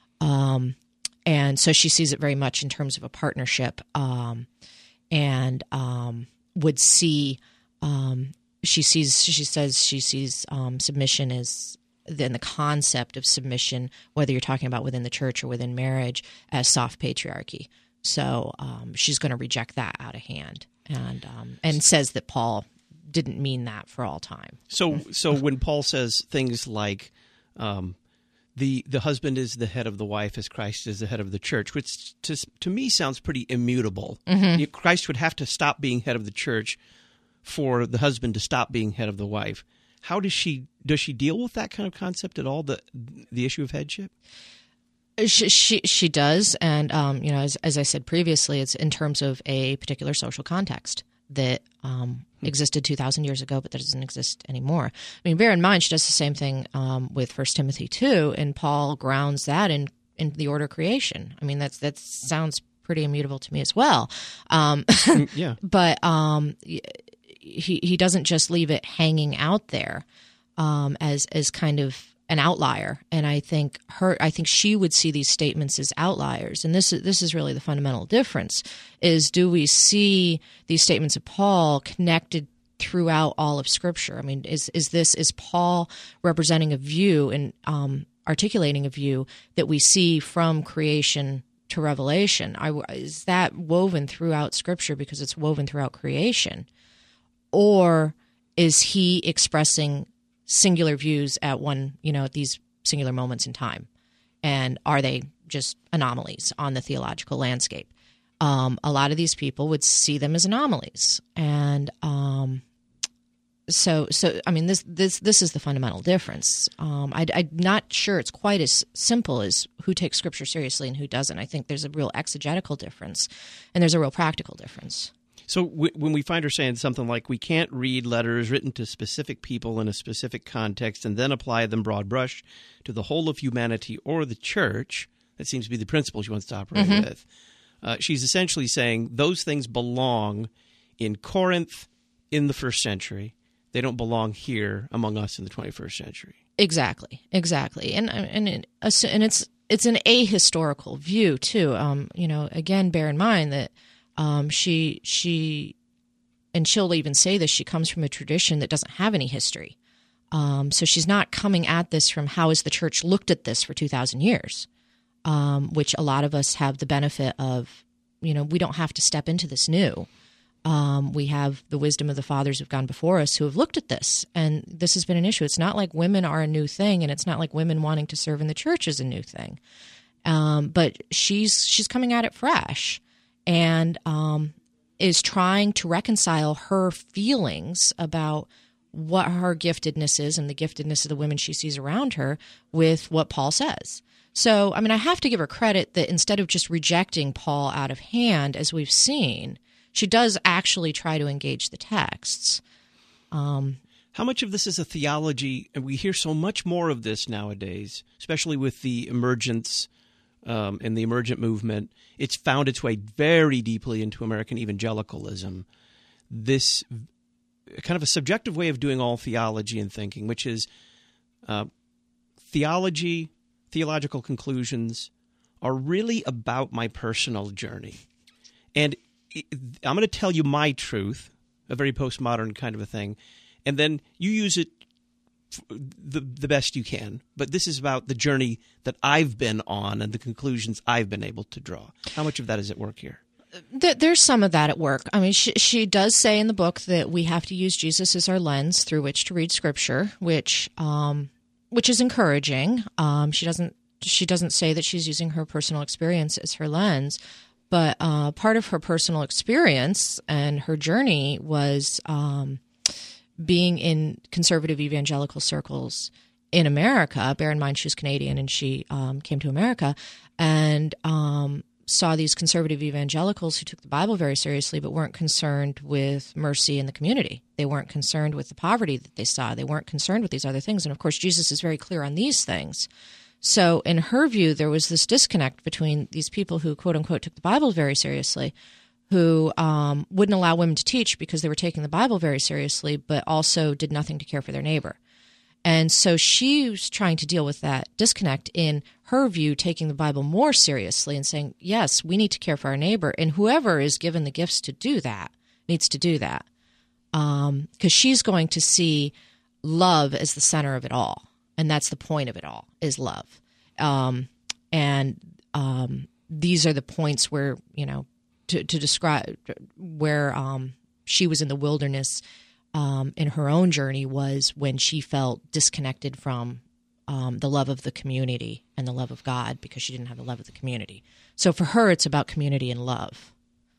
E: Um, and so she sees it very much in terms of a partnership um, and um, would see, um, she sees, she says she sees um, submission as, then the concept of submission, whether you're talking about within the church or within marriage, as soft patriarchy. So um, she's going to reject that out of hand and um, and says that Paul didn't mean that for all time.
D: So, so when Paul says things like um, the the husband is the head of the wife as Christ is the head of the church, which to, to me sounds pretty immutable. Mm-hmm. Christ would have to stop being head of the church for the husband to stop being head of the wife. How does she does she deal with that kind of concept at all? The the issue of headship.
E: She she, she does, and um, you know, as, as I said previously, it's in terms of a particular social context that um, existed two thousand years ago, but that doesn't exist anymore. I mean, bear in mind, she does the same thing um, with First Timothy two, and Paul grounds that in, in the order of creation. I mean, that's that sounds pretty immutable to me as well. Um,
D: yeah.
E: But um, he he doesn't just leave it hanging out there um, as as kind of an outlier, and I think her, I think she would see these statements as outliers, and this is this is really the fundamental difference: is do we see these statements of Paul connected throughout all of Scripture? I mean, is is this is Paul representing a view and um, articulating a view that we see from creation to Revelation? I, is that woven throughout Scripture because it's woven throughout creation, or is he expressing singular views at one, you know, at these singular moments in time? And are they just anomalies on the theological landscape? Um, a lot of these people would see them as anomalies. And um, so, so I mean, this this this is the fundamental difference. Um, I, I'm not sure it's quite as simple as who takes Scripture seriously and who doesn't. I think there's a real exegetical difference, and there's a real practical difference.
D: So w- when we find her saying something like, we can't read letters written to specific people in a specific context and then apply them broad brush to the whole of humanity or the church, that seems to be the principle she wants to operate mm-hmm. with. Uh, she's essentially saying those things belong in Corinth in the first century. They don't belong here among us in the twenty-first century.
E: Exactly, exactly. And and it, and it's it's an ahistorical view too. Um, you know, again, bear in mind that Um, she, she, and she'll even say this, she comes from a tradition that doesn't have any history. Um, so she's not coming at this from how has the church looked at this for two thousand years, um, which a lot of us have the benefit of, you know, we don't have to step into this new. Um, we have the wisdom of the fathers who've gone before us who have looked at this, and this has been an issue. It's not like women are a new thing, and it's not like women wanting to serve in the church is a new thing. Um, but she's she's coming at it fresh. And um, is trying to reconcile her feelings about what her giftedness is and the giftedness of the women she sees around her with what Paul says. So, I mean, I have to give her credit that instead of just rejecting Paul out of hand, as we've seen, she does actually try to engage the texts. Um,
D: How much of this is a theology? And we hear so much more of this nowadays, especially with the emergence Um, and the emergent movement. It's found its way very deeply into American evangelicalism. This kind of a subjective way of doing all theology and thinking, which is uh, theology, theological conclusions are really about my personal journey. And I'm going to tell you my truth, a very postmodern kind of a thing, and then you use it the the best you can. But this is about the journey that I've been on and the conclusions I've been able to draw. How much of that is at work here?
E: There's some of that at work. I mean, she, she does say in the book that we have to use Jesus as our lens through which to read Scripture, which um, which is encouraging. Um, she doesn't she doesn't say that she's using her personal experience as her lens, but uh, part of her personal experience and her journey was um, being in conservative evangelical circles in America. Bear in mind, she was Canadian and she um, came to America and um, saw these conservative evangelicals who took the Bible very seriously but weren't concerned with mercy in the community. They weren't concerned with the poverty that they saw. They weren't concerned with these other things. And, of course, Jesus is very clear on these things. So in her view, there was this disconnect between these people who, quote unquote, took the Bible very seriously, who um, wouldn't allow women to teach because they were taking the Bible very seriously, but also did nothing to care for their neighbor. And so she was trying to deal with that disconnect in her view, taking the Bible more seriously and saying, yes, we need to care for our neighbor. And whoever is given the gifts to do that needs to do that. Um, because she's going to see love as the center of it all. And that's the point of it all, is love. Um, and um, these are the points where, you know, to, to describe where um, she was in the wilderness um, in her own journey was when she felt disconnected from um, the love of the community and the love of God because she didn't have the love of the community. So for her, it's about community and love.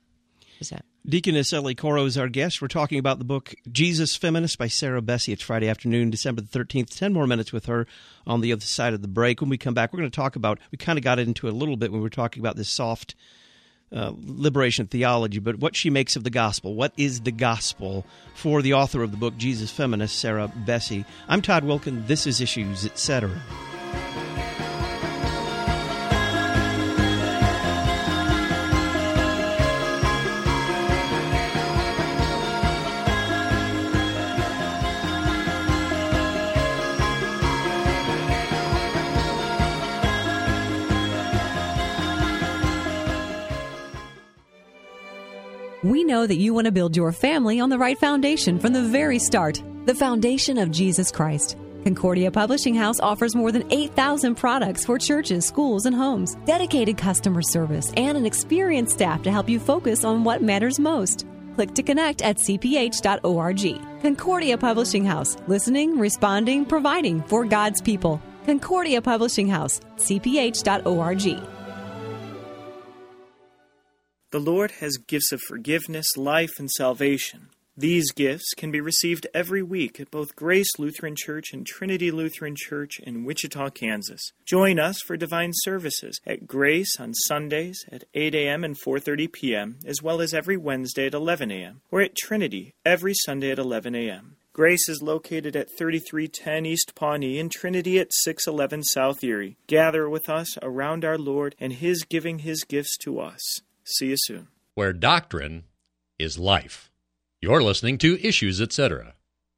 E: Is that?
D: Deaconess Ellie Coro is our guest. We're talking about the book Jesus Feminist by Sarah Bessey. It's Friday afternoon, December the thirteenth. Ten more minutes with her on the other side of the break. When we come back, we're going to talk about, we kind of got into it a little bit when we were talking about this soft uh, liberation theology, but what she makes of the gospel. What is the gospel for the author of the book Jesus Feminist, Sarah Bessey? I'm Todd Wilken. This is Issues, et cetera.
R: We know that you want to build your family on the right foundation from the very start, the foundation of Jesus Christ. Concordia Publishing House offers more than eight thousand products for churches, schools, and homes, dedicated customer service, and an experienced staff to help you focus on what matters most. Click to connect at c p h dot org. Concordia Publishing House, listening, responding, providing for God's people. Concordia Publishing House, c p h dot org.
S: The Lord has gifts of forgiveness, life, and salvation. These gifts can be received every week at both Grace Lutheran Church and Trinity Lutheran Church in Wichita, Kansas. Join us for divine services at Grace on Sundays at eight a.m. and four thirty p.m., as well as every Wednesday at eleven a.m., or at Trinity every Sunday at eleven a.m. Grace is located at thirty-three ten East Pawnee and Trinity at six eleven South Erie. Gather with us around our Lord and His giving His gifts to us. See you soon.
I: Where doctrine is life. You're listening to Issues, et cetera.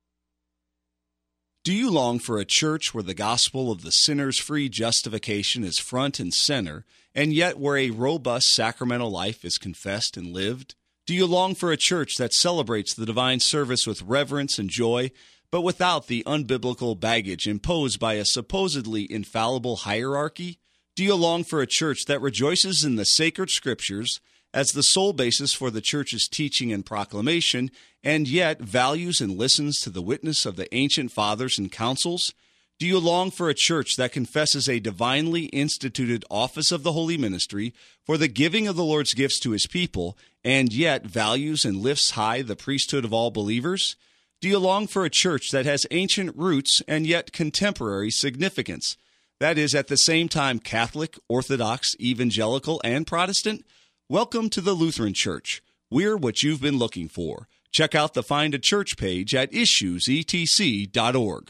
T: Do you long for a church where the gospel of the sinner's free justification is front and center, and yet where a robust sacramental life is confessed and lived? Do you long for a church that celebrates the divine service with reverence and joy, but without the unbiblical baggage imposed by a supposedly infallible hierarchy? Do you long for a church that rejoices in the sacred scriptures as the sole basis for the church's teaching and proclamation, and yet values and listens to the witness of the ancient fathers and councils? Do you long for a church that confesses a divinely instituted office of the holy ministry for the giving of the Lord's gifts to His people, and yet values and lifts high the priesthood of all believers? Do you long for a church that has ancient roots and yet contemporary significance? That is, at the same time Catholic, Orthodox, Evangelical, and Protestant? Welcome to the Lutheran Church. We're what you've been looking for. Check out the Find a Church page at issues e t c dot org.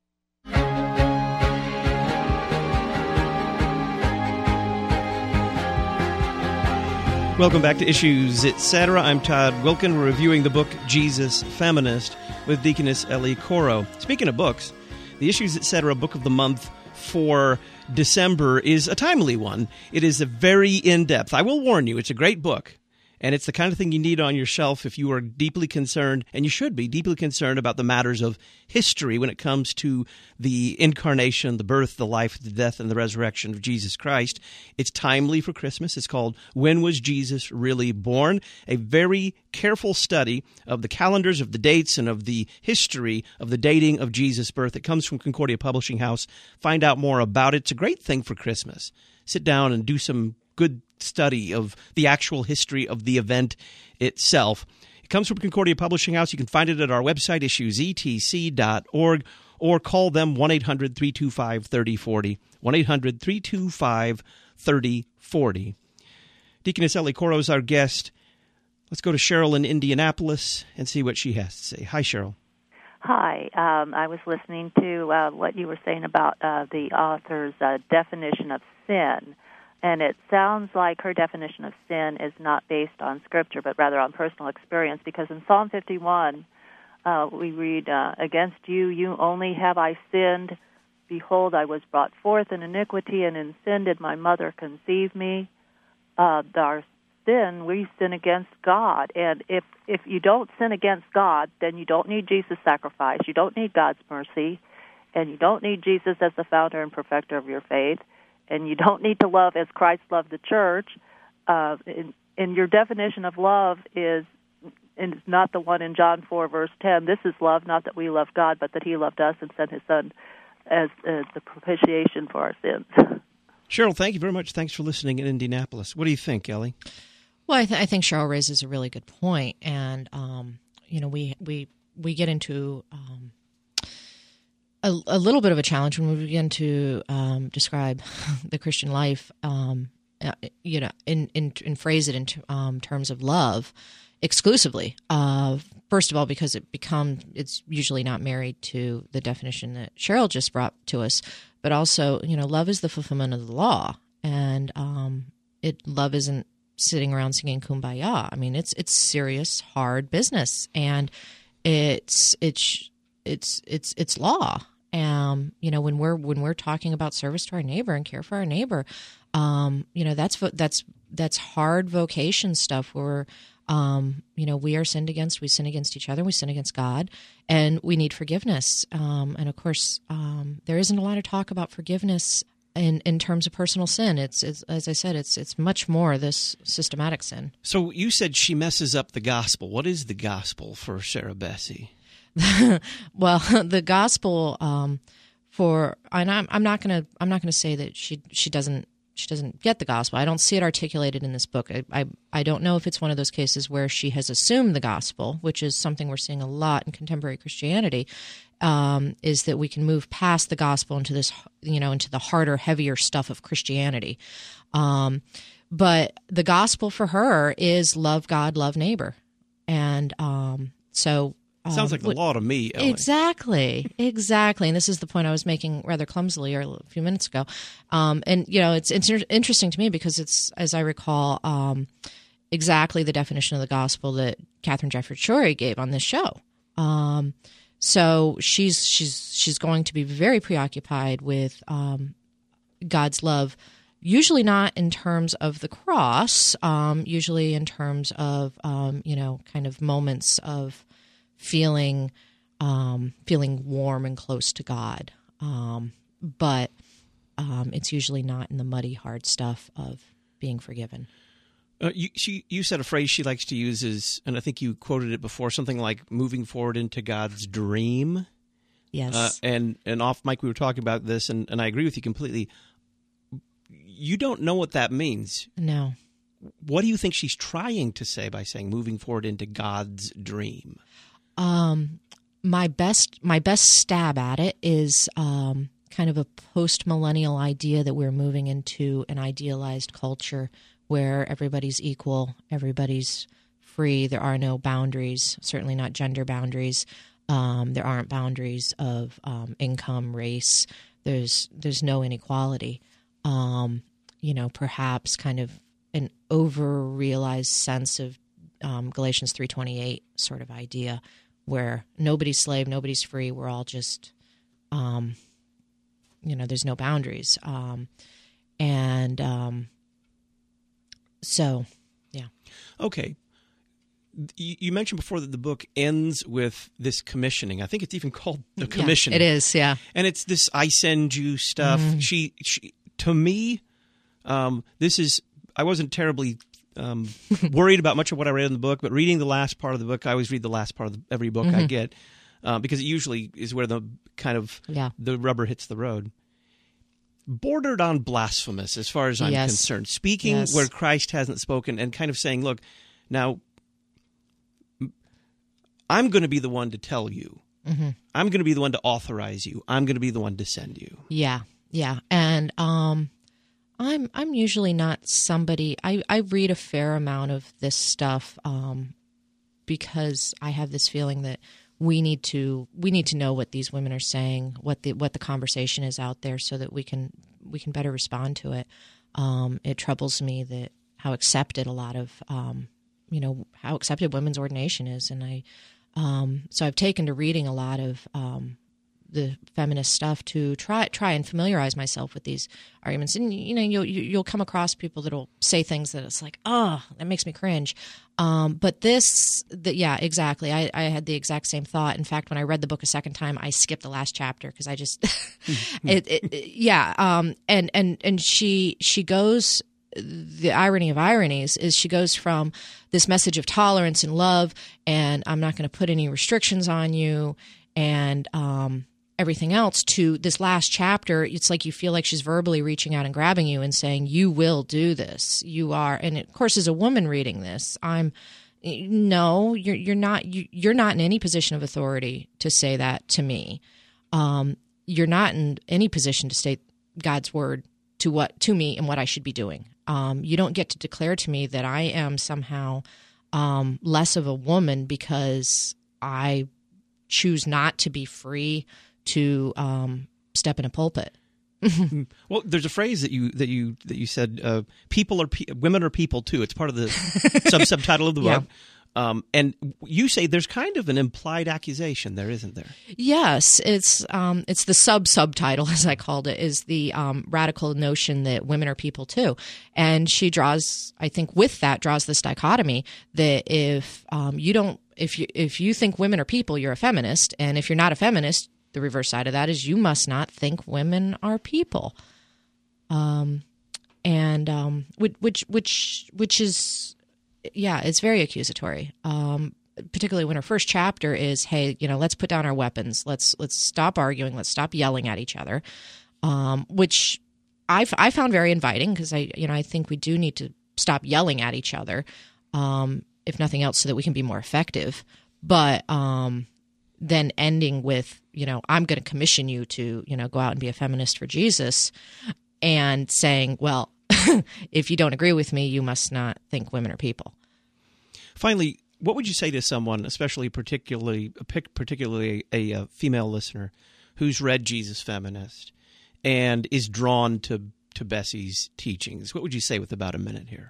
D: Welcome back to Issues, et cetera. I'm Todd Wilken. We're reviewing the book Jesus Feminist with Deaconess Ellie Coro. Speaking of books, the Issues, et cetera. Book of the Month for December is a timely one. It is a very in-depth. I will warn you, it's a great book. And it's the kind of thing you need on your shelf if you are deeply concerned, and you should be deeply concerned about the matters of history when it comes to the incarnation, the birth, the life, the death, and the resurrection of Jesus Christ. It's timely for Christmas. It's called When Was Jesus Really Born? A very careful study of the calendars, of the dates, and of the history of the dating of Jesus' birth. It comes from Concordia Publishing House. Find out more about it. It's a great thing for Christmas. Sit down and do some good study of the actual history of the event itself. It comes from Concordia Publishing House. You can find it at our website, issues e t c dot org, or call them one eight hundred, three two five, three oh four oh, one eight hundred, three two five, three oh four oh. Deaconess Ellie Coro is our guest. Let's go to Cheryl in Indianapolis and see what she has to say. Hi, Cheryl.
U: Hi. Um, I was listening to uh, what you were saying about uh, the author's uh, definition of sin. And it sounds like her definition of sin is not based on Scripture, but rather on personal experience, because in Psalm fifty-one, uh, we read, uh, against you, you only have I sinned. Behold, I was brought forth in iniquity, and in sin did my mother conceive me. Uh, our sin, we sin against God. And if, if you don't sin against God, then you don't need Jesus' sacrifice. You don't need God's mercy. And you don't need Jesus as the founder and perfecter of your faith. And you don't need to love as Christ loved the church. Uh, and, and your definition of love is, is not the one in John four, verse ten. This is love, not that we love God, but that he loved us and sent his Son as uh, the propitiation for our sins.
D: Cheryl, thank you very much. Thanks for listening in Indianapolis. What do you think, Ellie?
E: Well, I, th- I think Cheryl raises a really good point. And, um, you know, we, we, we get into... Um, A, a little bit of a challenge when we begin to um, describe the Christian life, um, uh, you know, in, in, in phrase it in t- um, terms of love exclusively. Uh, first of all, because it becomes it's usually not married to the definition that Cheryl just brought to us, but also, you know, love is the fulfillment of the law, and um, it love isn't sitting around singing Kumbaya. I mean, it's it's serious, hard business, and it's it's it's it's it's law. Um, you know, when we're when we're talking about service to our neighbor and care for our neighbor, um, you know, that's that's that's hard vocation stuff. Where, um, you know, we are sinned against. We sin against each other. We sin against God, and we need forgiveness. Um, and of course, um, there isn't a lot of talk about forgiveness in in terms of personal sin. It's, it's as I said, it's it's much more this systematic sin.
D: So you said she messes up the gospel. What is the gospel for Sarah Bessie?
E: Well, the gospel um, for and I'm, I'm not going to I'm not going to say that she she doesn't she doesn't get the gospel. I don't see it articulated in this book. I, I I don't know if it's one of those cases where she has assumed the gospel, which is something we're seeing a lot in contemporary Christianity. Um, is that we can move past the gospel into this, you know, into the harder, heavier stuff of Christianity. Um, but the gospel for her is love God, love neighbor, and um, so.
D: Sounds like the law to me, Ellie.
E: Exactly, exactly. And this is the point I was making rather clumsily a few minutes ago. Um, and, you know, it's, it's interesting to me because it's, as I recall, um, exactly the definition of the gospel that Katharine Jefferts Schori gave on this show. Um, so she's she's she's going to be very preoccupied with um, God's love, usually not in terms of the cross, um, usually in terms of, um, you know, kind of moments of feeling um, feeling warm and close to God. Um, but um, it's usually not in the muddy, hard stuff of being forgiven.
D: Uh, you, she, you said a phrase she likes to use is, and I think you quoted it before, something like moving forward into God's dream.
E: Yes.
D: Uh, and, and off mic we were talking about this, and, and I agree with you completely. You don't know what that means.
E: No.
D: What do you think she's trying to say by saying moving forward into God's dream?
E: Um, my best my best stab at it is um, kind of a post-millennial idea that we're moving into an idealized culture where everybody's equal, everybody's free, there are no boundaries, certainly not gender boundaries. Um, there aren't boundaries of um, income, race. There's there's no inequality. Um, you know, perhaps kind of an over-realized sense of um, Galatians three twenty-eight sort of idea, where nobody's slave, nobody's free. We're all just, um, you know, there's no boundaries. Um, and um, so, yeah.
D: Okay. You, you mentioned before that the book ends with this commissioning. I think it's even called the commissioning.
E: Yeah, it is, yeah.
D: And it's this I send you stuff. Mm. She, she, to me, um, this is, I wasn't terribly um, worried about much of what I read in the book, but reading the last part of the book, I always read the last part of the, every book mm-hmm. I get, uh, because it usually is where the kind of
E: yeah.
D: the rubber hits the road. Bordered on blasphemous as far as I'm
E: yes.
D: concerned. Speaking
E: yes.
D: where Christ hasn't spoken and kind of saying, look, now, I'm going to be the one to tell you.
E: Mm-hmm.
D: I'm going to be the one to authorize you. I'm going to be the one to send you.
E: Yeah, yeah. And um, I'm I'm usually not somebody. I, I read a fair amount of this stuff um, because I have this feeling that we need to we need to know what these women are saying, what the what the conversation is out there, so that we can we can better respond to it. Um, it troubles me that how accepted a lot of um, you know how accepted women's ordination is, and I. Um, so I've taken to reading a lot of um, the feminist stuff to try try and familiarize myself with these arguments. And you know, you'll you'll come across people that'll say things that it's like, oh, that makes me cringe. Um, but this, the, yeah, exactly. I, I had the exact same thought. In fact, when I read the book a second time, I skipped the last chapter because I just, it, it, it, yeah. Um, and and and she she goes. The irony of ironies is she goes from this message of tolerance and love, and I'm not going to put any restrictions on you, and um, everything else, to this last chapter. It's like you feel like she's verbally reaching out and grabbing you and saying, "You will do this. You are." And of course, as a woman reading this, I'm no, you're you're not you, you're not in any position of authority to say that to me. Um, you're not in any position to state God's word to what to me and what I should be doing. Um, you don't get to declare to me that I am somehow um, less of a woman because I choose not to be free to um, step in a pulpit.
D: Well, there's a phrase that you that you that you said. Uh, people are pe- women are people too. It's part of the sub subtitle of the book. Yeah. Um, and you say there's kind of an implied accusation there, isn't there?
E: Yes, it's um, it's the sub subtitle, as I called it, is the um, radical notion that women are people too. And she draws, I think, with that draws this dichotomy that if um, you don't, if you if you think women are people, you're a feminist, and if you're not a feminist, the reverse side of that is you must not think women are people. Um, and um, which which which which is. Yeah, it's very accusatory, um, particularly when her first chapter is, hey, you know, let's put down our weapons. Let's let's stop arguing. Let's stop yelling at each other, um, which I've, I found very inviting because, I, you know, I think we do need to stop yelling at each other, um, if nothing else, so that we can be more effective. But um, then ending with, you know, I'm going to commission you to, you know, go out and be a feminist for Jesus, and saying, well, if you don't agree with me, you must not think women are people.
D: Finally, what would you say to someone, especially particularly particularly a, a female listener, who's read Jesus Feminist and is drawn to, to Bessie's teachings? What would you say with about a minute here?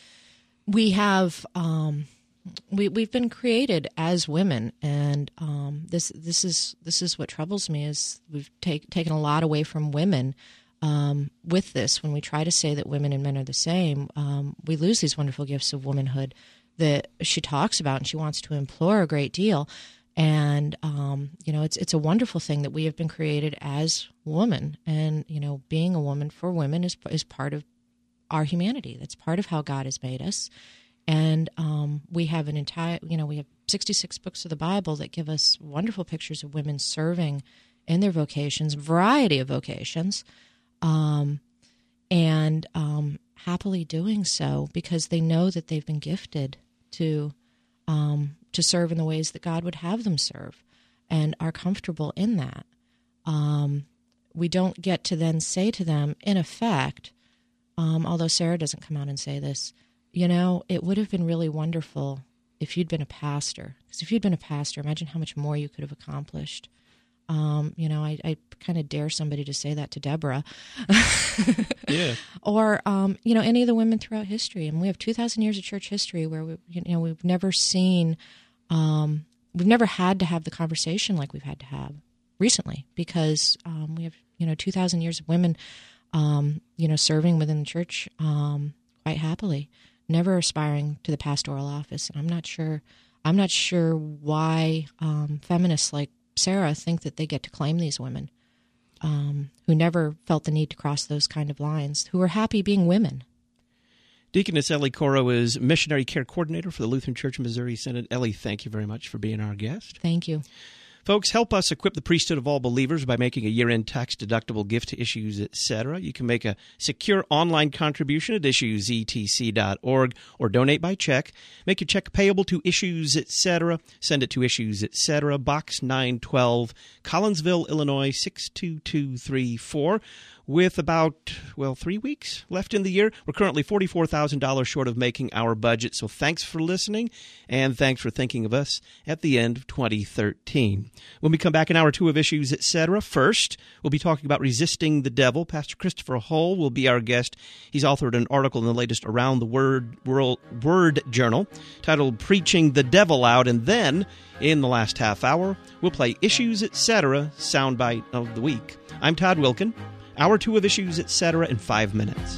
E: We have um, we we've been created as women, and um, this this is this is what troubles me is we've take, taken a lot away from women. Um, with this, when we try to say that women and men are the same, um, we lose these wonderful gifts of womanhood that she talks about and she wants to implore a great deal. And, um, you know, it's it's a wonderful thing that we have been created as women. And, you know, being a woman for women is is part of our humanity. That's part of how God has made us. And um, we have an entire, you know, we have sixty-six books of the Bible that give us wonderful pictures of women serving in their vocations, variety of vocations. Um, and um, happily doing so because they know that they've been gifted to um, to serve in the ways that God would have them serve, and are comfortable in that. Um, we don't get to then say to them, in effect, um, although Sarah doesn't come out and say this, you know, it would have been really wonderful if you'd been a pastor. Because if you'd been a pastor, imagine how much more you could have accomplished. Um, you know, I, I kind of dare somebody to say that to Deborah.
D: Yeah.
E: Or, um, you know, any of the women throughout history. And we have two thousand years of church history where, we, you know, we've never seen, um, we've never had to have the conversation like we've had to have recently because um, we have you know, two thousand years of women, um, you know, serving within the church um, quite happily, never aspiring to the pastoral office. And I'm not sure, I'm not sure why um, feminists like Sarah think that they get to claim these women um, who never felt the need to cross those kind of lines, who are happy being women.
D: Deaconess Ellie Coro is Missionary Care Coordinator for the Lutheran Church Missouri Synod. Ellie, thank you very much for being our guest.
E: Thank you.
D: Folks, help us equip the priesthood of all believers by making a year-end tax-deductible gift to Issues, et cetera. You can make a secure online contribution at issues e t c dot org or donate by check. Make your check payable to Issues, et cetera. Send it to Issues, et cetera. Box nine twelve, Collinsville, Illinois, six two two three four. With about, well, three weeks left in the year, we're currently forty-four thousand dollars short of making our budget. So thanks for listening, and thanks for thinking of us at the end of twenty thirteen. When we come back in hour two of Issues, et cetera, first, we'll be talking about resisting the devil. Pastor Christopher Hull will be our guest. He's authored an article in the latest Around the Word, World, Word Journal titled Preaching the Devil Out. And then, in the last half hour, we'll play Issues, et cetera, soundbite of the week. I'm Todd Wilkin. Hour two of Issues, et cetera, in five minutes.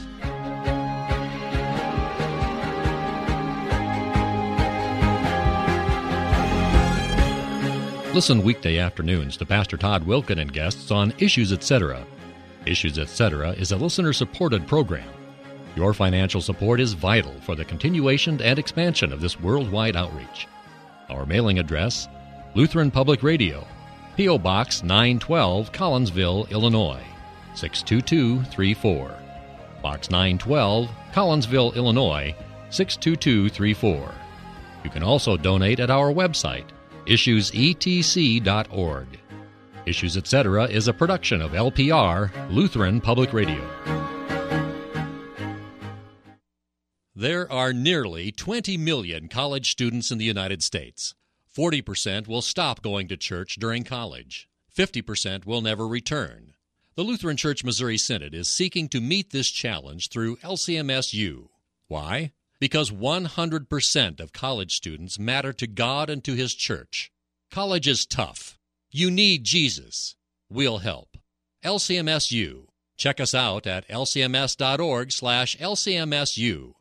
I: Listen weekday afternoons to Pastor Todd Wilkin and guests on Issues, et cetera. Issues, et cetera is a listener-supported program. Your financial support is vital for the continuation and expansion of this worldwide outreach. Our mailing address, Lutheran Public Radio, P O. Box nine twelve, Collinsville, Illinois, six two two three four. Box nine twelve, Collinsville, Illinois, six two two three four. You can also donate at our website, issues e t c dot org. Issues, et cetera is a production of L P R, Lutheran Public Radio. There are nearly twenty million college students in the United States. forty percent will stop going to church during college. fifty percent will never return. The Lutheran Church Missouri Synod is seeking to meet this challenge through L C M S U. Why? Because one hundred percent of college students matter to God and to His church. College is tough. You need Jesus. We'll help. L C M S U. Check us out at l c m s dot org slash L C M S U.